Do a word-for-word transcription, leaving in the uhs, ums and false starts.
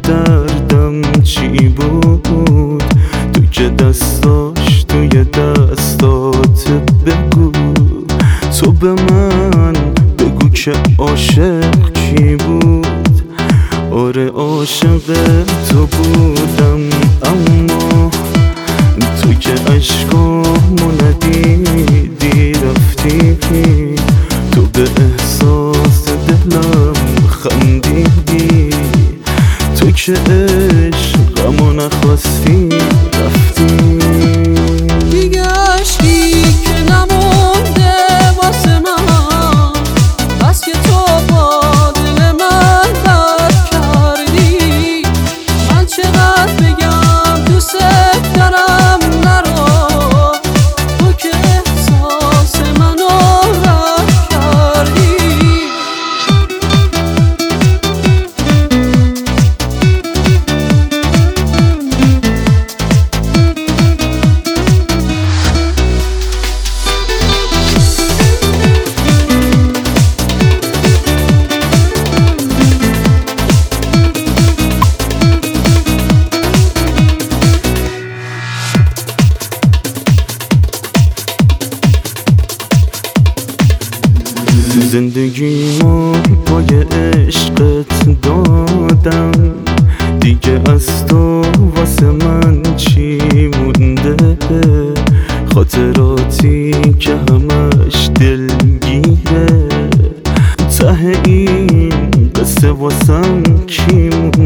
دردم چی بود؟ تو که دستاش توی دستات بگو، تو به من بگو که عاشق کی بود؟ آره عاشق تو بودم، اما تو که عشقامو ندیدی رفتی، تو به احساس دلم خندیدی، تو که عشقمو نخواستی رفتی. دیگه عشقی که نمونده واسه من، بس که تو با دل من درد کردی. من چقدر بگم دوست دارم نرو، تو که احساس منو رد کردی. زندگیمو پای عشقت دادم، دیگه از تو واسه من چی مونده؟ خاطراتی که همش دلگیره، ته این قصه واسم کی مونده؟